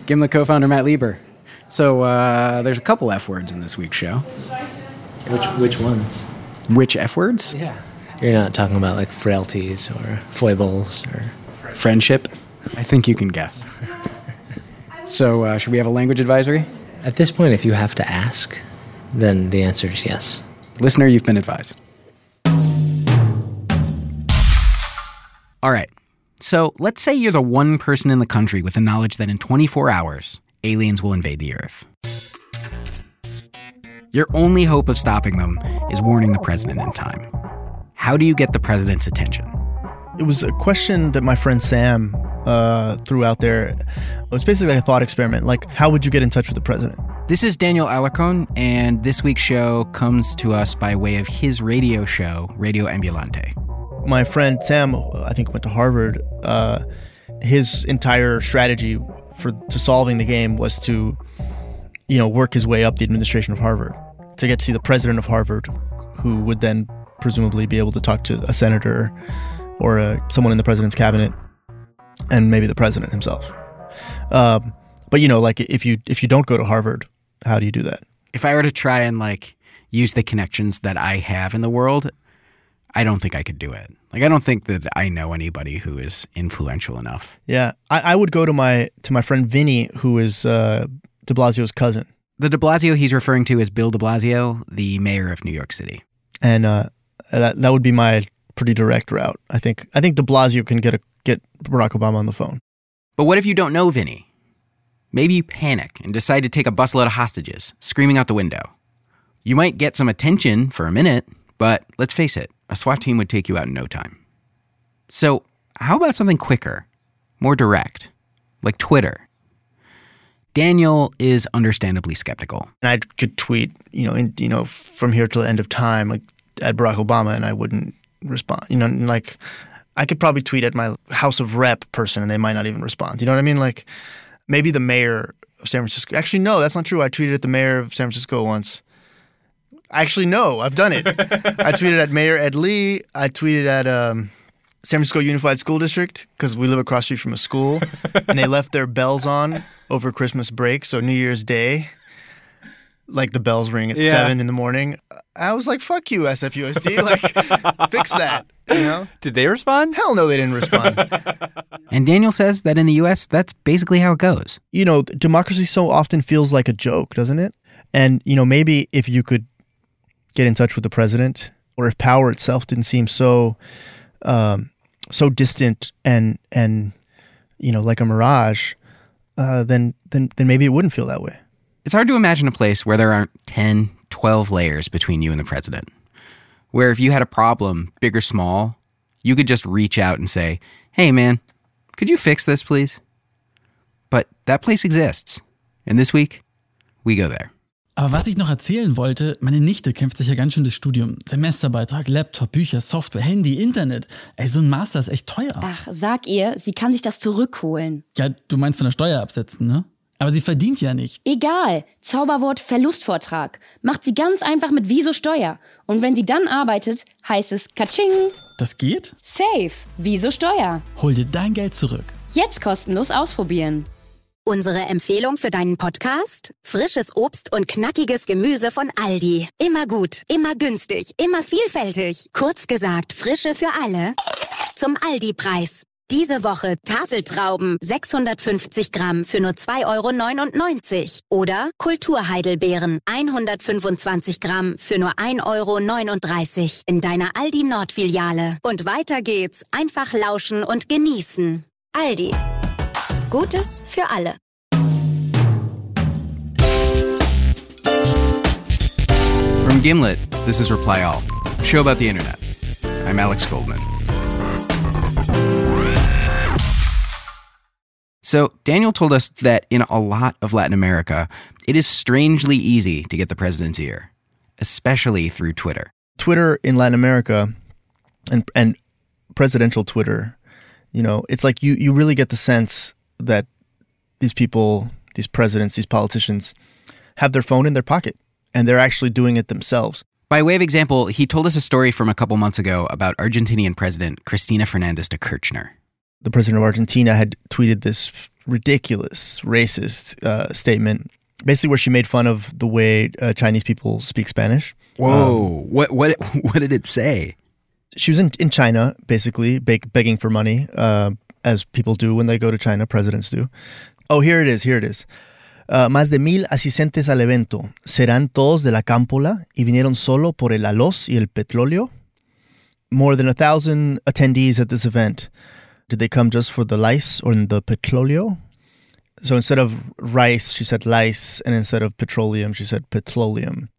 Gimlet co-founder Matt Lieber. So there's a couple F words in this week's show. Which ones? Which F words? Yeah. You're not talking about like frailties or foibles or... Friendship? I think you can guess. So should we have a language advisory? At this point, if you have to ask, then the answer is yes. Listener, you've been advised. All right. So let's say you're the one person in the country with the knowledge that in 24 hours, aliens will invade the Earth. Your only hope of stopping them is warning the president in time. How do you get the president's attention? It was a question that my friend Sam threw out there. It was basically like a thought experiment. Like, how would you get in touch with the president? This is Daniel Alarcon, and this week's show comes to us by way of his radio show, Radio Ambulante. My friend Sam, I think, went to Harvard. His entire strategy to solving the game was to, work his way up the administration of Harvard to get to see the president of Harvard, who would then presumably be able to talk to a senator or someone in the president's cabinet, and maybe the president himself. But if you don't go to Harvard, how do you do that? If I were to try and use the connections that I have in the world, I don't think I could do it. I don't think that I know anybody who is influential enough. Yeah, I would go to my friend Vinny, who is de Blasio's cousin. The de Blasio he's referring to is Bill de Blasio, the mayor of New York City. And that would be my pretty direct route. I think de Blasio can get Barack Obama on the phone. But what if you don't know Vinny? Maybe you panic and decide to take a busload of hostages, screaming out the window. You might get some attention for a minute, but let's face it, a SWAT team would take you out in no time. So how about something quicker, more direct, like Twitter? Daniel is understandably skeptical. And I could tweet, from here till the end of time, at Barack Obama, and I wouldn't respond. I could probably tweet at my House of Rep person, and they might not even respond. You know what I mean? Maybe the mayor of San Francisco. Actually, no, that's not true. I tweeted at the mayor of San Francisco once. Actually, no, I've done it. I tweeted at Mayor Ed Lee. I tweeted at San Francisco Unified School District because we live across the street from a school, and they left their bells on over Christmas break. So New Year's Day, the bells ring at 7 in the morning. I was like, "Fuck you, SFUSD! Fix that." Did they respond? Hell no, they didn't respond. And Daniel says that in the U.S., that's basically how it goes. Democracy so often feels like a joke, doesn't it? And maybe if you could get in touch with the president, or if power itself didn't seem so distant and like a mirage, then maybe it wouldn't feel that way. It's hard to imagine a place where there aren't 10, 12 layers between you and the president, where if you had a problem, big or small, you could just reach out and say, "Hey man, could you fix this please?" But that place exists, and this week, we go there. Aber was ich noch erzählen wollte, meine Nichte kämpft sich ja ganz schön durchs Studium. Semesterbeitrag, Laptop, Bücher, Software, Handy, Internet. So ein Master ist echt teuer. Ach, sag ihr, sie kann sich das zurückholen. Ja, du meinst von der Steuer absetzen, ne? Aber sie verdient ja nicht. Egal. Zauberwort Verlustvortrag. Macht sie ganz einfach mit Wieso Steuer. Und wenn sie dann arbeitet, heißt es Katsching. Das geht? Safe. Wieso Steuer. Hol dir dein Geld zurück. Jetzt kostenlos ausprobieren. Unsere Empfehlung für deinen Podcast? Frisches Obst und knackiges Gemüse von Aldi. Immer gut, immer günstig, immer vielfältig. Kurz gesagt, Frische für alle. Zum Aldi-Preis. Diese Woche Tafeltrauben 650 Gramm für nur 2,99 €. Oder Kulturheidelbeeren 125 Gramm für nur 1,39 € in deiner Aldi Nord-Filiale. Und weiter geht's. Einfach lauschen und genießen. Aldi. Gutes für alle. From Gimlet, this is Reply All, a show about the internet. I'm Alex Goldman. So Daniel told us that in a lot of Latin America, it is strangely easy to get the president's ear, especially through Twitter. Twitter in Latin America and presidential Twitter, it's like you really get the sense that these people, these presidents, these politicians have their phone in their pocket and they're actually doing it themselves. By way of example, he told us a story from a couple months ago about Argentinian President Cristina Fernández de Kirchner. The president of Argentina had tweeted this ridiculous racist statement, basically where she made fun of the way Chinese people speak Spanish. Whoa! What did it say? She was in China, basically begging for money, as people do when they go to China. Presidents do. Oh, here it is. Más de 1,000 asistentes al evento. Serán todos de la Cámpola y vinieron solo por el arroz y el petróleo. More than 1,000 attendees at this event. Did they come just for the rice or the petróleo? So instead of rice, she said lice, and instead of petroleum, she said petroleum.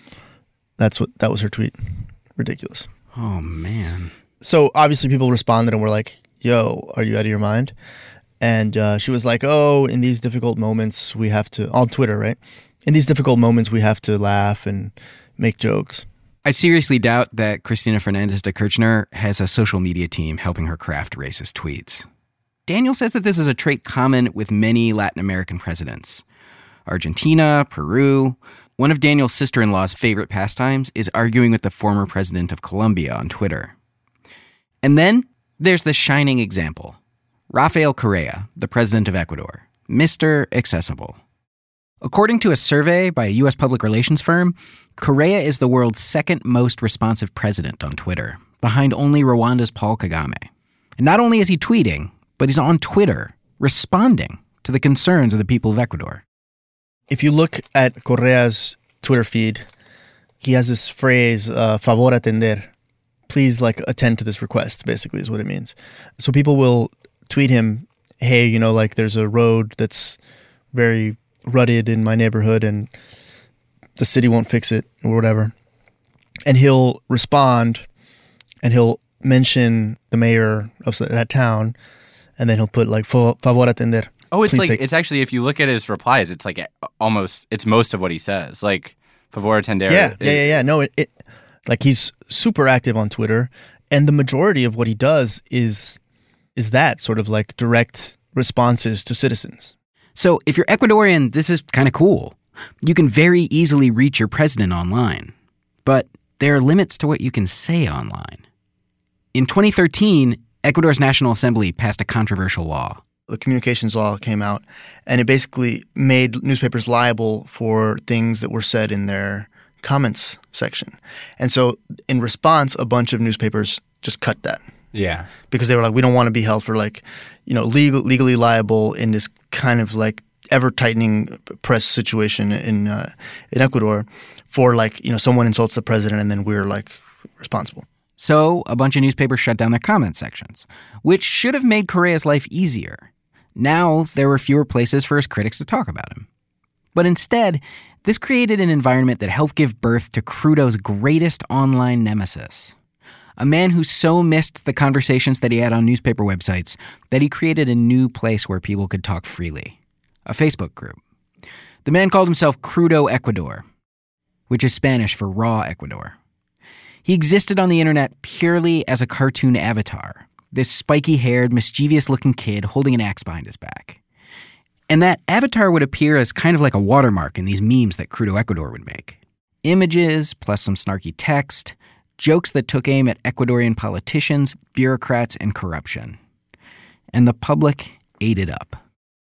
That was her tweet. Ridiculous. Oh, man. So obviously people responded and were like, yo, are you out of your mind? And she was like, oh, in these difficult moments, we have to, on Twitter, right? In these difficult moments, we have to laugh and make jokes. I seriously doubt that Cristina Fernández de Kirchner has a social media team helping her craft racist tweets. Daniel says that this is a trait common with many Latin American presidents. Argentina, Peru. One of Daniel's sister-in-law's favorite pastimes is arguing with the former president of Colombia on Twitter. And then there's the shining example. Rafael Correa, the president of Ecuador. Mr. Accessible. According to a survey by a U.S. public relations firm, Correa is the world's second most responsive president on Twitter, behind only Rwanda's Paul Kagame. And not only is he tweeting, but he's on Twitter, responding to the concerns of the people of Ecuador. If you look at Correa's Twitter feed, he has this phrase, favor atender. Please, attend to this request, basically, is what it means. So people will tweet him, hey, there's a road that's very rutted in my neighborhood and the city won't fix it or whatever. And he'll respond and he'll mention the mayor of that town, and then he'll put favor atender. Oh, it's actually, if you look at his replies, it's it's most of what he says. Favor atender. Yeah. No, he's super active on Twitter, and the majority of what he does is that sort of direct responses to citizens. So if you're Ecuadorian, this is kind of cool. You can very easily reach your president online. But there are limits to what you can say online. In 2013, Ecuador's National Assembly passed a controversial law. The communications law came out, and it basically made newspapers liable for things that were said in their comments section. And so in response, a bunch of newspapers just cut that. Yeah. Because they were we don't want to be held for legally liable in this kind of ever-tightening press situation in Ecuador for someone insults the president and then we're responsible. So a bunch of newspapers shut down their comment sections, which should have made Correa's life easier. Now there were fewer places for his critics to talk about him. But instead, this created an environment that helped give birth to Crudo's greatest online nemesis. A man who so missed the conversations that he had on newspaper websites that he created a new place where people could talk freely. A Facebook group. The man called himself Crudo Ecuador, which is Spanish for Raw Ecuador. He existed on the internet purely as a cartoon avatar, this spiky-haired, mischievous-looking kid holding an axe behind his back. And that avatar would appear as kind of like a watermark in these memes that Crudo Ecuador would make. Images, plus some snarky text, jokes that took aim at Ecuadorian politicians, bureaucrats, and corruption. And the public ate it up.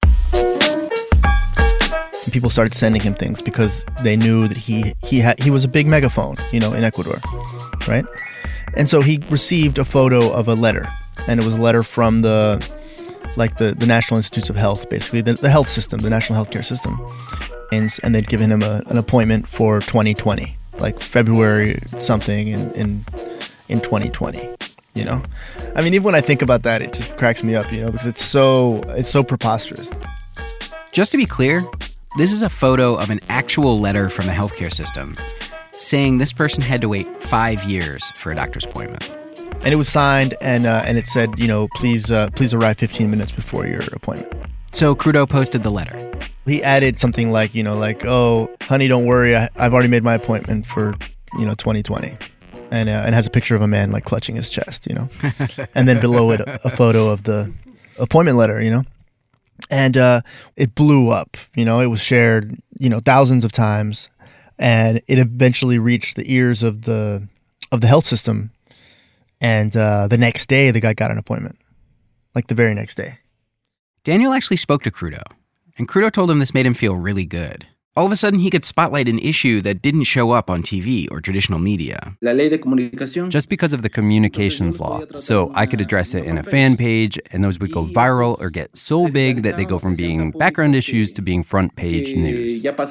People started sending him things because they knew that he was a big megaphone, in Ecuador, right? And so he received a photo of a letter, and it was a letter from the National Institutes of Health, basically the health system, the national healthcare system, and they'd given him an appointment for 2020, February something in 2020. I mean, even when I think about that, it just cracks me up, because it's so preposterous. Just to be clear, this is a photo of an actual letter from the healthcare system saying this person had to wait 5 years for a doctor's appointment. And it was signed, and it said, please arrive 15 minutes before your appointment. So Crudo posted the letter. He added something oh, honey, don't worry, I've already made my appointment for, 2020. And has a picture of a man, clutching his chest, And then below it, a photo of the appointment letter, And it blew up, it was shared, thousands of times. And it eventually reached the ears of the health system. And the next day, the guy got an appointment. The very next day. Daniel actually spoke to Crudo, and Crudo told him this made him feel really good. All of a sudden, he could spotlight an issue that didn't show up on TV or traditional media. Just because of the communications law. So I could address it in a fan page, and those would go viral or get so big that they go from being background issues to being front page news. It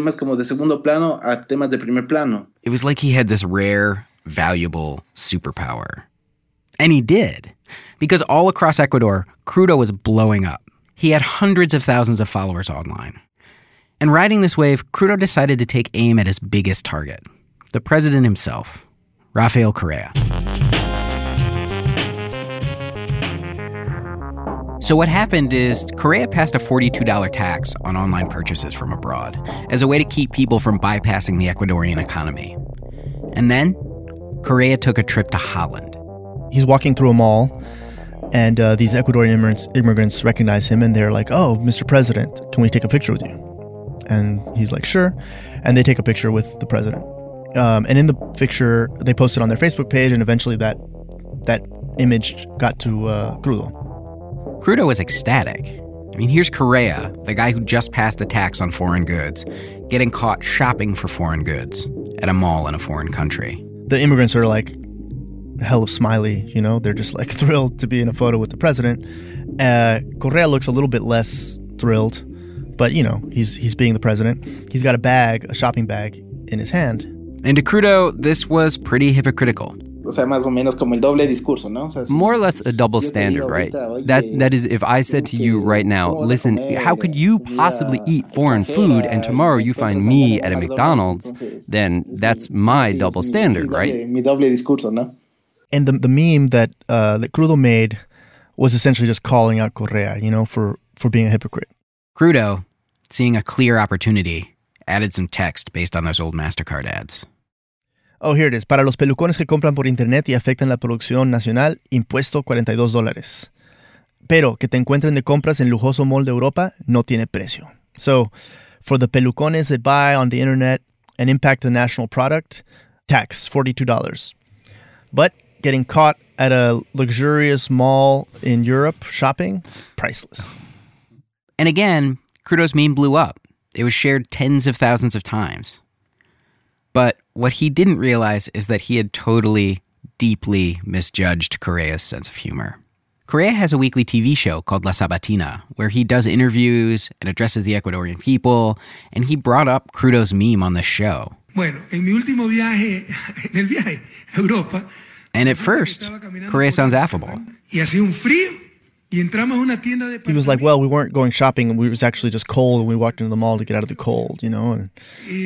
was like he had this rare, valuable superpower. And he did. Because all across Ecuador, Crudo was blowing up. He had hundreds of thousands of followers online. And riding this wave, Crudo decided to take aim at his biggest target, the president himself, Rafael Correa. So what happened is Correa passed a $42 tax on online purchases from abroad as a way to keep people from bypassing the Ecuadorian economy. And then Correa took a trip to Holland. He's walking through a mall, and these Ecuadorian immigrants recognize him, and they're like, "Oh, Mr. President, can we take a picture with you?" And he's like, "Sure." And they take a picture with the president. And in the picture, they post it on their Facebook page, and eventually that image got to Crudo. Crudo was ecstatic. I mean, here's Correa, the guy who just passed a tax on foreign goods, getting caught shopping for foreign goods at a mall in a foreign country. The immigrants are like hell of smiley, you know? They're just like thrilled to be in a photo with the president. Correa looks a little bit less thrilled. But, you know, he's being the president. He's got a shopping bag in his hand. And to Crudo, this was pretty hypocritical. More or less a double standard, right? That is, if I said to you right now, listen, how could you possibly eat foreign food and tomorrow you find me at a McDonald's, then that's my double standard, right? And the meme that Crudo made was essentially just calling out Correa, you know, for being a hypocrite. Crudo, seeing a clear opportunity, added some text based on those old MasterCard ads. Oh, here it is. Para los pelucones que compran por internet y afectan la producción nacional, impuesto $42. Pero que te encuentren de compras en lujoso mall de Europa, no tiene precio. So, for the pelucones that buy on the internet and impact the national product, tax, $42. But getting caught at a luxurious mall in Europe shopping, priceless. And again, Crudo's meme blew up. It was shared tens of thousands of times. But what he didn't realize is that he had totally, deeply misjudged Correa's sense of humor. Correa has a weekly TV show called La Sabatina, where he does interviews and addresses the Ecuadorian people, and he brought up Crudo's meme on the show. Bueno, en mi último viaje, en el viaje a Europa, and at first, Correa sounds affable. Y hacía un frío. He was like, well, we weren't going shopping, and it was actually just cold, and we walked into the mall to get out of the cold, you know. And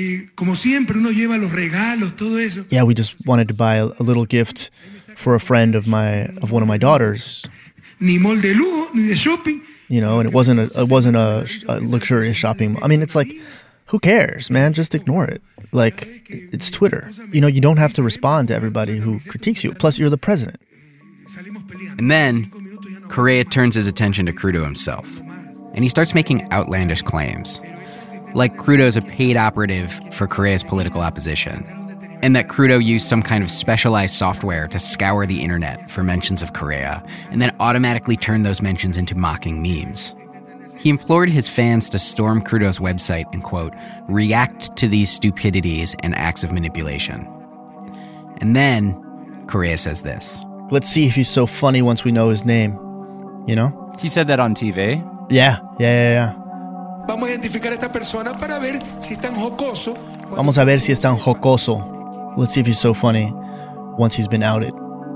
yeah, we just wanted to buy a little gift for a friend of one of my daughters. You know, and it wasn't a luxurious shopping. I mean, it's like, who cares, man? Just ignore it. Like, it's Twitter. You know, you don't have to respond to everybody who critiques you. Plus, you're the president. And then Correa turns his attention to Crudo himself, and he starts making outlandish claims. Like Crudo's a paid operative for Correa's political opposition, and that Crudo used some kind of specialized software to scour the internet for mentions of Correa, and then automatically turn those mentions into mocking memes. He implored his fans to storm Crudo's website and, quote, react to these stupidities and acts of manipulation. And then Correa says this. Let's see if he's so funny once we know his name. You know? He said that on TV? Yeah. Vamos a identificar a esta persona para ver si es tan jocoso. Vamos a ver si es tan jocoso. Let's see if he's so funny once he's been outed.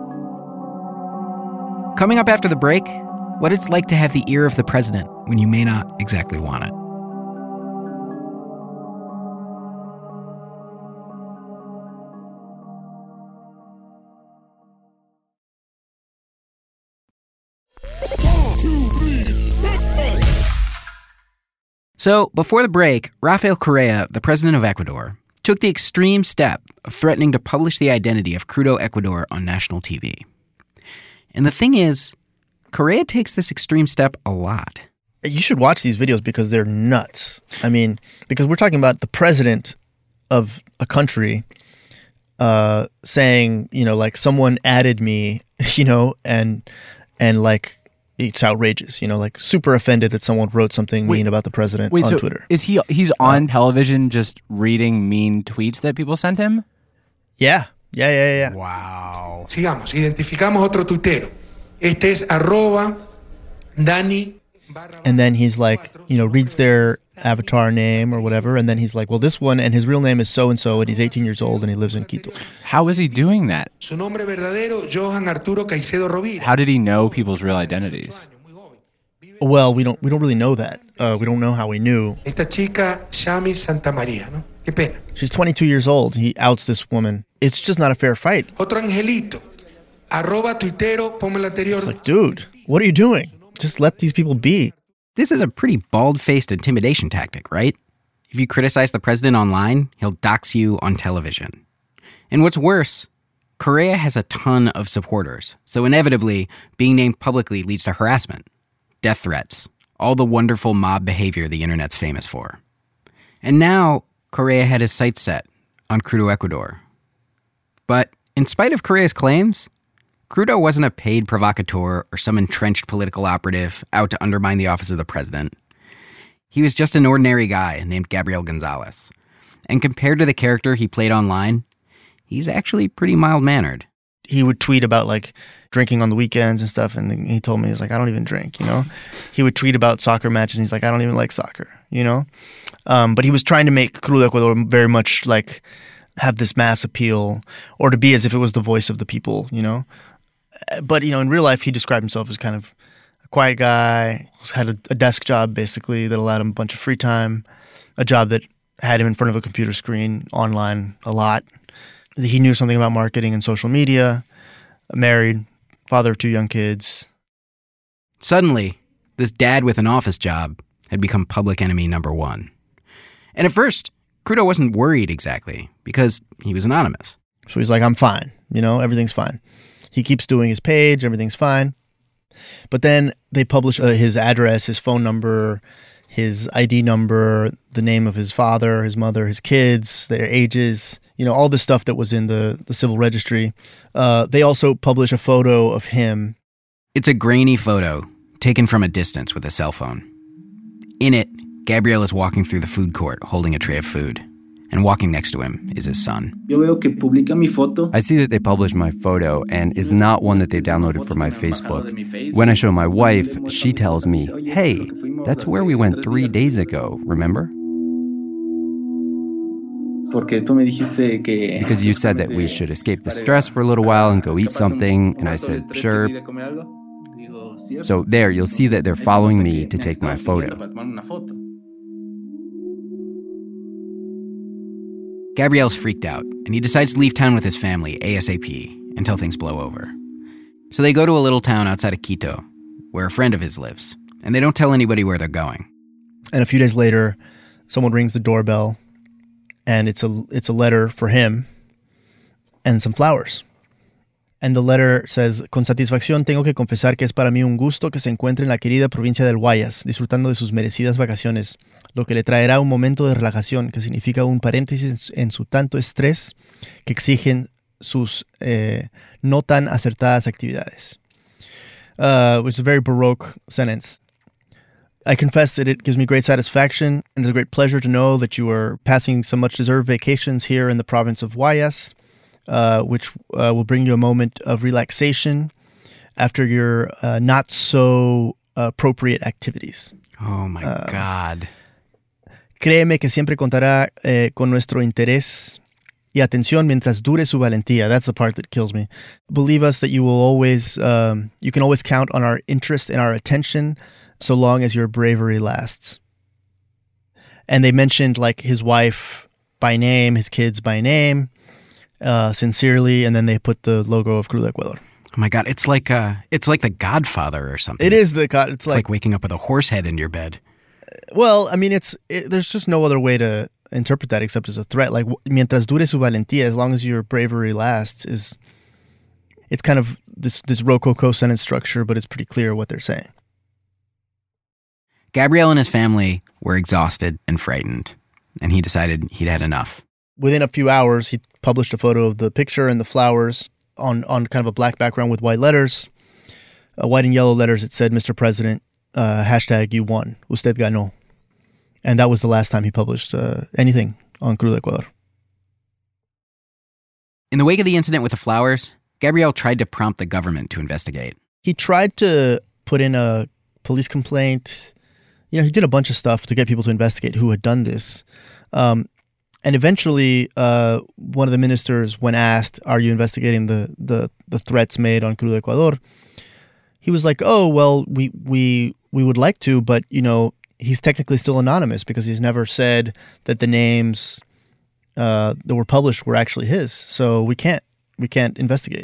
Coming up after the break, what it's like to have the ear of the president when you may not exactly want it. So, before the break, Rafael Correa, the president of Ecuador, took the extreme step of threatening to publish the identity of Crudo Ecuador on national TV. And the thing is, Correa takes this extreme step a lot. You should watch these videos because they're nuts. I mean, because we're talking about the president of a country saying, you know, like someone added me, you know, and like it's outrageous, like super offended that someone wrote something mean about the president on Twitter. He's on television just reading mean tweets that people sent him? Yeah. Wow. Sigamos, identificamos otro tuitero. Este es @Dani. And then he's like, reads their avatar name or whatever, and then he's like, well, this one, and his real name is so-and-so, and he's 18 years old, and he lives in Quito. How is he doing that? Su nombre verdadero, Johan Arturo Caicedo Rovira. How did he know people's real identities? Well, we don't really know that. We don't know how we knew. Esta chica, Shami Santamaría, ¿no? Qué pena. She's 22 years old. He outs this woman. It's just not a fair fight. Otro angelito. @tuitero, ponme el anterior. It's like, dude, what are you doing? Just let these people be. This is a pretty bald-faced intimidation tactic, right? If you criticize the president online, he'll dox you on television. And what's worse, Correa has a ton of supporters, so inevitably, being named publicly leads to harassment, death threats, all the wonderful mob behavior the internet's famous for. And now, Correa had his sights set on Crudo Ecuador. But in spite of Correa's claims, Crudo wasn't a paid provocateur or some entrenched political operative out to undermine the office of the president. He was just an ordinary guy named Gabriel Gonzalez. And compared to the character he played online, he's actually pretty mild-mannered. He would tweet about, drinking on the weekends and stuff, and he told me, he's like, I don't even drink, He would tweet about soccer matches, and he's like, I don't even like soccer, But he was trying to make Crudo Ecuador very much, have this mass appeal, or to be as if it was the voice of the people, But, in real life, he described himself as kind of a quiet guy, had a desk job, basically, that allowed him a bunch of free time, a job that had him in front of a computer screen online a lot. He knew something about marketing and social media, married, father of 2 young kids. Suddenly, this dad with an office job had become public enemy number 1. And at first, Crudo wasn't worried exactly, because he was anonymous. So he's like, I'm fine, everything's fine. He keeps doing his page, everything's fine. But then they publish his address, his phone number, his ID number, the name of his father, his mother, his kids, their ages, all the stuff that was in the civil registry. They also publish a photo of him. It's a grainy photo taken from a distance with a cell phone. In it, Gabriel is walking through the food court holding a tray of food. And walking next to him is his son. I see that they published my photo, and is not one that they downloaded from my Facebook. When I show my wife, she tells me, hey, that's where we went 3 days ago, remember? Because you said that we should escape the stress for a little while and go eat something, and I said, sure. So there, you'll see that they're following me to take my photo. Gabriel's freaked out, and he decides to leave town with his family ASAP until things blow over. So they go to a little town outside of Quito, where a friend of his lives, and they don't tell anybody where they're going. And a few days later, someone rings the doorbell, and it's a letter for him and some flowers. And the letter says, con satisfacción tengo que confesar que es para mí un gusto que se encuentre en la querida provincia del Guayas, disfrutando de sus merecidas vacaciones, lo que le traerá un momento de relajación que significa un paréntesis en su tanto estrés que exigen sus no tan acertadas actividades. Which is a very Baroque sentence. I confess that it gives me great satisfaction and it's a great pleasure to know that you are passing some much-deserved vacations here in the province of Guayas, which will bring you a moment of relaxation after your not-so-appropriate activities. Oh, my God. Créeme que siempre contará con nuestro interés y atención mientras dure su valentía. That's the part that kills me. Believe us that you will always, you can always count on our interest and our attention so long as your bravery lasts. And they mentioned his wife by name, his kids by name, sincerely, and then they put the logo of Crudo Ecuador. Oh my God, it's like The Godfather or something. It is it's like waking up with a horse head in your bed. Well, I mean, there's just no other way to interpret that except as a threat. Like, mientras dure su valentía, as long as your bravery lasts, it's kind of this rococo sentence structure, but it's pretty clear what they're saying. Gabriel and his family were exhausted and frightened, and he decided he'd had enough. Within a few hours, he published a photo of the picture and the flowers on kind of a black background with white letters. white and yellow letters, it said, Mr. President, hashtag you won, usted ganó. And that was the last time he published anything on Crudo Ecuador. In the wake of the incident with the flowers, Gabriel tried to prompt the government to investigate. He tried to put in a police complaint. He did a bunch of stuff to get people to investigate who had done this. And eventually, one of the ministers, when asked, are you investigating the threats made on Crudo Ecuador? He was like, oh, well, we would like to, but, he's technically still anonymous because he's never said that the names that were published were actually his. So we can't investigate.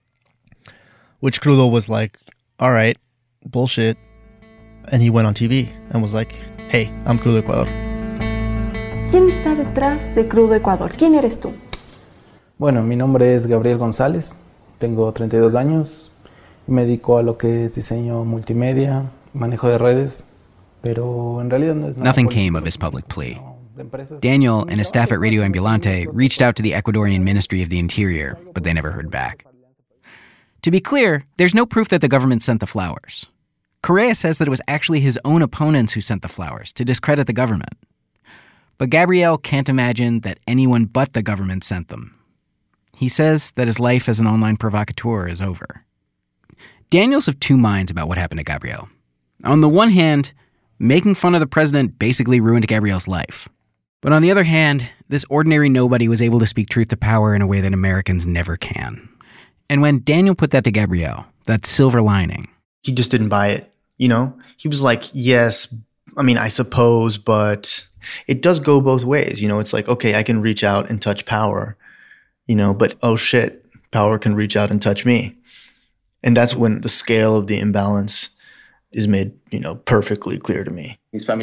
Which Crudo was like, all right, bullshit. And he went on TV and was like, hey, I'm Crudo Ecuador. ¿Quién está detrás de Crudo Ecuador? ¿Quién eres tú? Bueno, mi nombre es Gabriel González, tengo 32 años y me dedico a lo que es diseño multimedia, manejo de redes, pero en realidad no es nada. Nothing came of his public plea. Daniel and his staff at Radio Ambulante reached out to the Ecuadorian Ministry of the Interior, but they never heard back. To be clear, there's no proof that the government sent the flowers. Correa says that it was actually his own opponents who sent the flowers to discredit the government. But Gabriel can't imagine that anyone but the government sent them. He says that his life as an online provocateur is over. Daniel's of two minds about what happened to Gabriel. On the one hand, making fun of the president basically ruined Gabriel's life. But on the other hand, this ordinary nobody was able to speak truth to power in a way that Americans never can. And when Daniel put that to Gabriel, that silver lining, he just didn't buy it. He was like, yes, I suppose, but it does go both ways. It's like, okay, I can reach out and touch power, but oh shit, power can reach out and touch me. And that's when the scale of the imbalance is made, perfectly clear to me.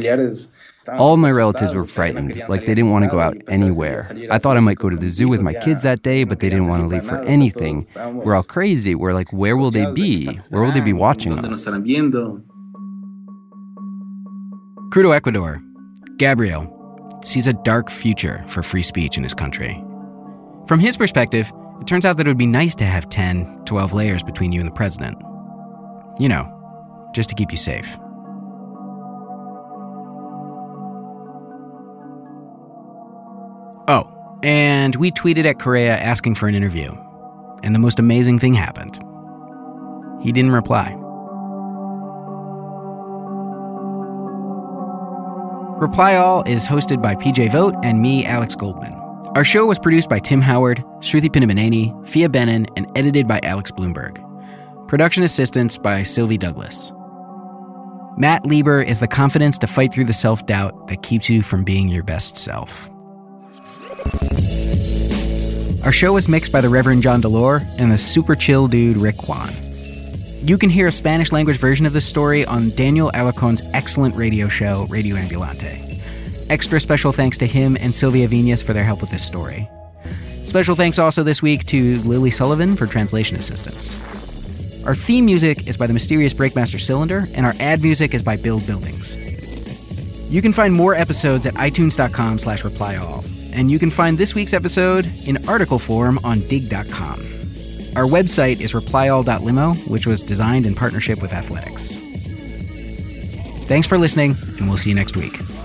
All my relatives were frightened, like they didn't want to go out anywhere. I thought I might go to the zoo with my kids that day, but they didn't want to leave for anything. We're all crazy. We're like, where will they be? Where will they be watching us? Crudo Ecuador, Gabriel, sees a dark future for free speech in his country. From his perspective, it turns out that it would be nice to have 10, 12 layers between you and the president. Just to keep you safe. Oh, and we tweeted at Correa asking for an interview. And the most amazing thing happened. He didn't reply. Reply All is hosted by PJ Vogt and me, Alex Goldman. Our show was produced by Tim Howard, Shruti Pinamaneni, Fia Benin, and edited by Alex Bloomberg. Production assistance by Sylvie Douglas. Matt Lieber is the confidence to fight through the self-doubt that keeps you from being your best self. Our show was mixed by the Reverend John Delore and the super chill dude Rick Kwan. You can hear a Spanish-language version of this story on Daniel Alarcon's excellent radio show, Radio Ambulante. Extra special thanks to him and Sylvia Viñas for their help with this story. Special thanks also this week to Lily Sullivan for translation assistance. Our theme music is by the mysterious Breakmaster Cylinder, and our ad music is by Build Buildings. You can find more episodes at itunes.com/replyall, and you can find this week's episode in article form on dig.com. Our website is replyall.limo, which was designed in partnership with Athletics. Thanks for listening, and we'll see you next week.